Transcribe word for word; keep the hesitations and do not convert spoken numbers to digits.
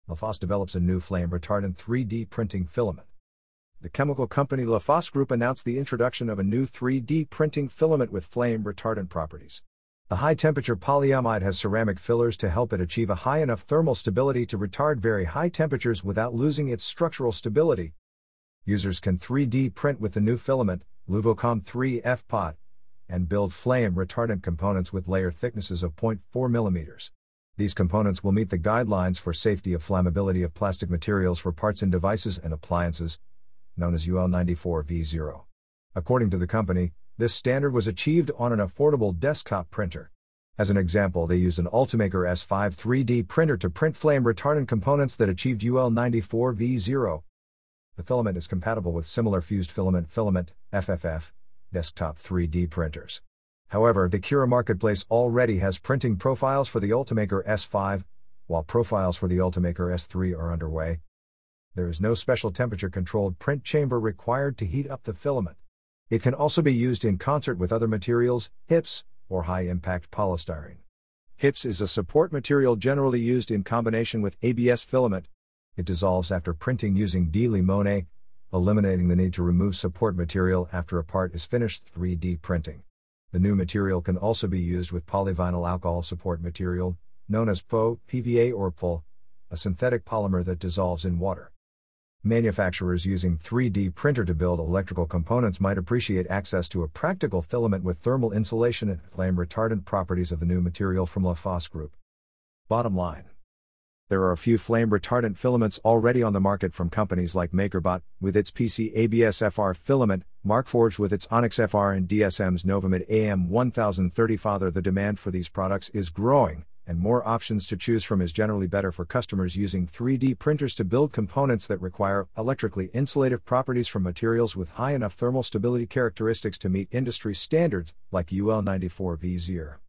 LaFosse develops a new flame-retardant three D printing filament. The chemical company LaFosse Group announced the introduction of a new three D printing filament with flame-retardant properties. The high-temperature polyamide has ceramic fillers to help it achieve a high enough thermal stability to retard very high temperatures without losing its structural stability. Users can three D print with the new filament, Luvocom three F P O T, and build flame-retardant components with layer thicknesses of zero point four millimeters. These components will meet the guidelines for safety of flammability of plastic materials for parts in devices and appliances, known as U L ninety-four V zero. According to the company, this standard was achieved on an affordable desktop printer. As an example, they used an Ultimaker S five three D printer to print flame-retardant components that achieved U L ninety-four V zero. The filament is compatible with similar fused filament filament, F F F, desktop three D printers. However, the Cura Marketplace already has printing profiles for the Ultimaker S five, while profiles for the Ultimaker S three are underway. There is no special temperature-controlled print chamber required to heat up the filament. It can also be used in concert with other materials, H I P S, or high-impact polystyrene. H I P S is a support material generally used in combination with A B S filament. It dissolves after printing using Delimone, eliminating the need to remove support material after a part is finished three D printing. The new material can also be used with polyvinyl alcohol support material, known as P O, P V A or P O L, a synthetic polymer that dissolves in water. Manufacturers using three D printer to build electrical components might appreciate access to a practical filament with thermal insulation and flame-retardant properties of the new material from LaFosse Group. Bottom line. There are a few flame-retardant filaments already on the market from companies like MakerBot, with its P C A B S F R filament, Markforged with its Onyx F R and D S M's Novamid A M one thousand thirty. Further, the demand for these products is growing, and more options to choose from is generally better for customers using three D printers to build components that require electrically insulative properties from materials with high enough thermal stability characteristics to meet industry standards, like U L ninety-four V zero.